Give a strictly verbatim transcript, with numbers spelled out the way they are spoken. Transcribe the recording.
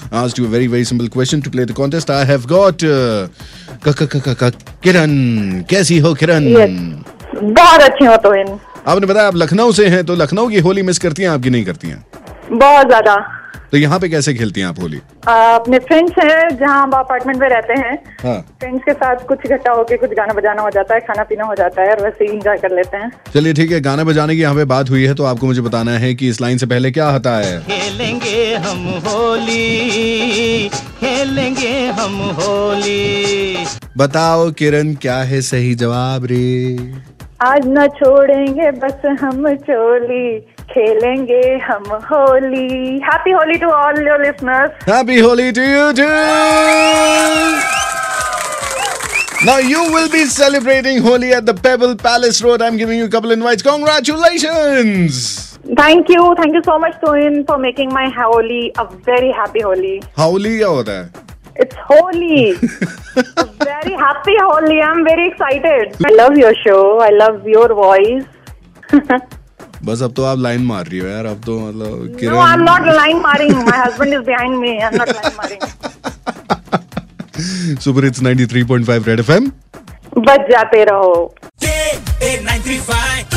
asked you a very very simple question to play the contest. I have got uh, किरण. कैसी हो किरण? बहुत अच्छी हो तो इन. आपने बताया आप लखनऊ से हैं, तो लखनऊ की होली मिस करती हैं आपकी नहीं करती हैं? बहुत ज्यादा. तो यहाँ पे कैसे खेलती हैं आप होली? अपने फ्रेंड्स हैं जहाँ हम अपार्टमेंट में रहते हैं. हाँ. फ्रेंड्स के साथ कुछ इकट्ठा होके कुछ गाना बजाना हो जाता है, खाना पीना हो जाता है और वैसे ही एंजॉय कर लेते हैं. चलिए ठीक है, गाना बजाने की यहाँ पे बात हुई है तो आपको मुझे बताना है कि इस लाइन से पहले क्या आता है. खेलेंगे हम होली, खेलेंगे हम होली. बताओ किरण क्या है सही जवाब रे? आज न छोड़ेंगे बस हम चोली, खेलेंगे हम Holi. Happy Holi to all your listeners. Happy Holi to you too. Now you will be celebrating Holi at the Pebble Palace Road. I'm giving you a couple invites. Congratulations. Thank you. Thank you so much, Toin, for making my Holi a very happy Holi. Holi क्या होता है? It's Holi. A very happy Holi. I'm very excited. I love your show. I love your voice. बस अब तो आप line मार रही हो यार, अब तो मतलब किरण. No, I'm not line marring. My husband is behind me. I'm not line marring. Super Hits ninety-three point five Red F M. बच जाते रहो. ninety-three point five